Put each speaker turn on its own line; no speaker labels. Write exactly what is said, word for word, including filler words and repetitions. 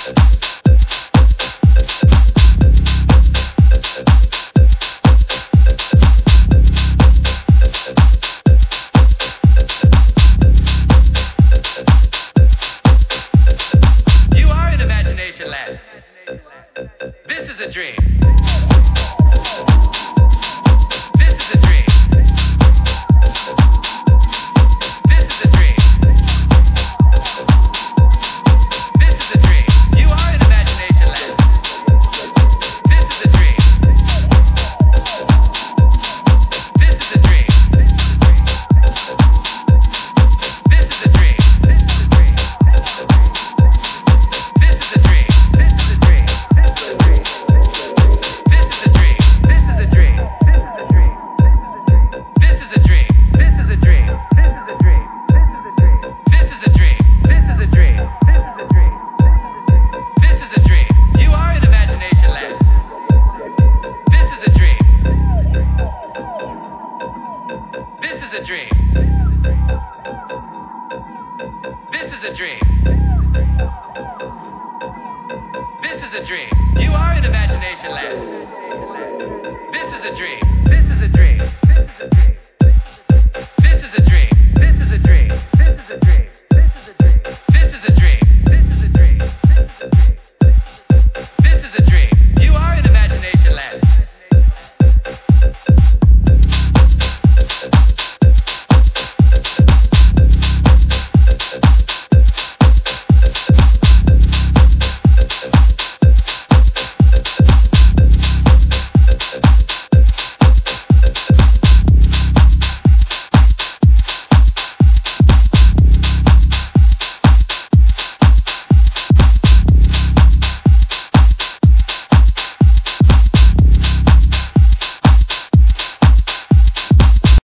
This is a dream. This is a dream. This is a dream. This is a dream. You are in imagination land. This is a dream. This is a dream. This is a dream. This is a dream. This is a dream. This is a dream. This is a dream. This is a dream. This is a dream. This is a dream. This is a dream. This is a dream. This is a dream. This is a dream. This is a dream. You are in imagination land. This is a dream. This is a dream. This is a dream. This is a dream. You are in imagination land. This is a dream.